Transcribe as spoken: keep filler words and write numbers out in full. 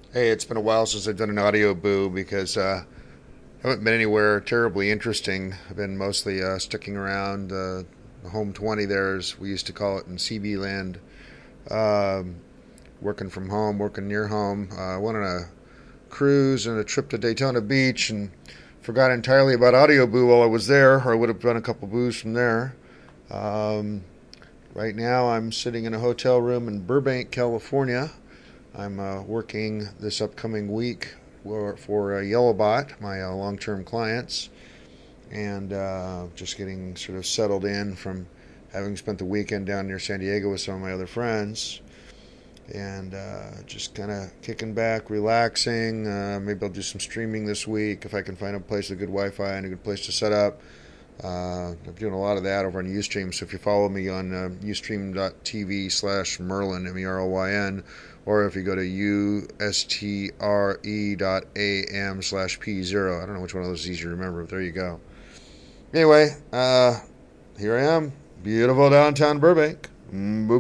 Hey, it's been a while since I've done an audio boo because uh, I haven't been anywhere terribly interesting. I've been mostly uh, sticking around uh, the home twenty there, as we used to call it in C B land, um, working from home, working near home. Uh, I went on a cruise and a trip to Daytona Beach and forgot entirely about audio boo while I was there, or I would have done a couple boos from there. Um, right now, I'm sitting in a hotel room in Burbank, California. I'm uh, working this upcoming week for, for uh, Yellowbot, my uh, long term clients, and uh, just getting sort of settled in from having spent the weekend down near San Diego with some of my other friends. And uh, just kind of kicking back, relaxing. Uh, maybe I'll do some streaming this week if I can find a place with good Wi Fi and a good place to set up. Uh, I'm doing a lot of that over on Ustream, so if you follow me on uh, ustream.tv slash Merlin, M E R L Y N, or if you go to ustre.am slash P0, I don't know which one of those is easy to remember, but there you go. Anyway, uh, here I am, beautiful downtown Burbank. Mm,